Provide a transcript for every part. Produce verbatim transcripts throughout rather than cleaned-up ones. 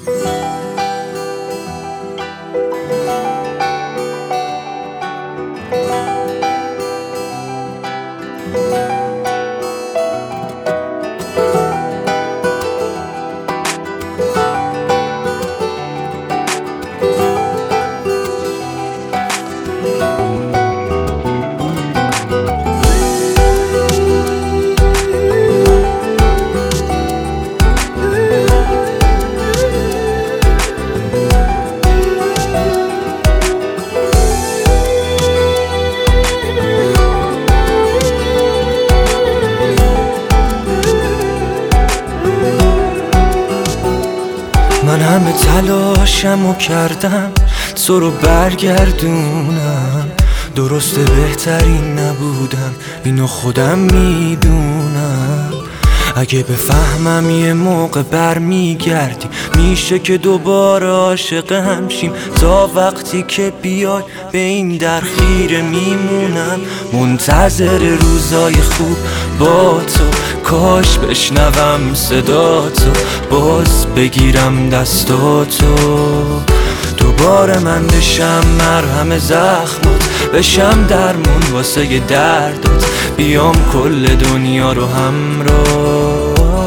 من همه تلاشمو کردم تو رو برگردونم، درسته بهترین نبودم، اینو خودم میدونم. اگه بفهمم یه موقع برمیگردی میشه که دوباره عاشق همشیم. تا وقتی که بیای به این در خیره میمونم، منتظر روزای خوب با تو. کاش بشنوم صدا تو، باز بگیرم دستاتو. دوباره من بشم مرهم زخمات، بشم درمون واسه دردات، بیام کل دنیا رو همراه.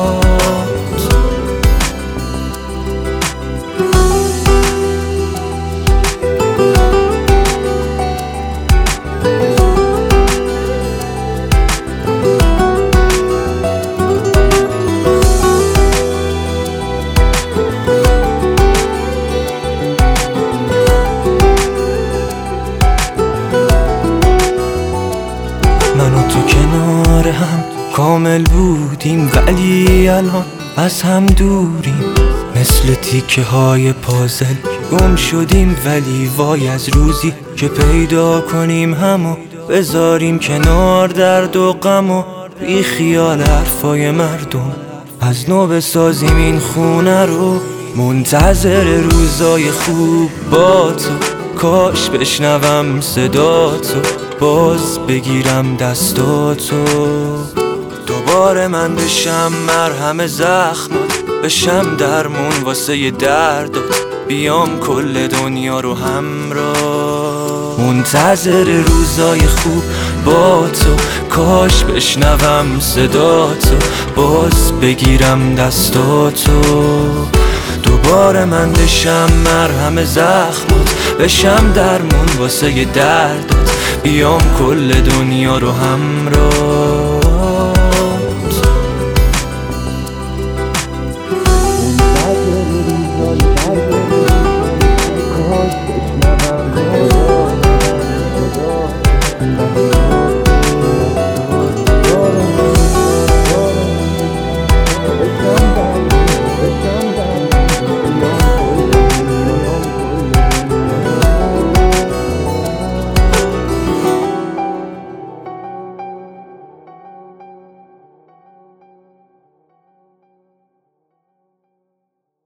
من و تو کنار هم کامل بودیم، ولی الان از هم دوریم. مثل تیکه های پازل گم شدیم، ولی وای از روزی که پیدا کنیم همو بذاریم کنار. درد و غم و بی خیال حرفای مردم، از نو بسازیم این خونه رو. منتظر روزای خوب با تو، کاش بشنوم صدا تو، باز بگیرم دستاتو. دوباره من بشم مرهم زخمات، بشم درمون واسه دردات، بیام کل دنیا رو همراه. منتظر روزای خوب با تو، کاش بشنوم صدا تو، باز بگیرم دستاتو. دوباره من بشم مرهم زخمات، بشم درمون واسه دردات، بیام کل دنیا رو همراه.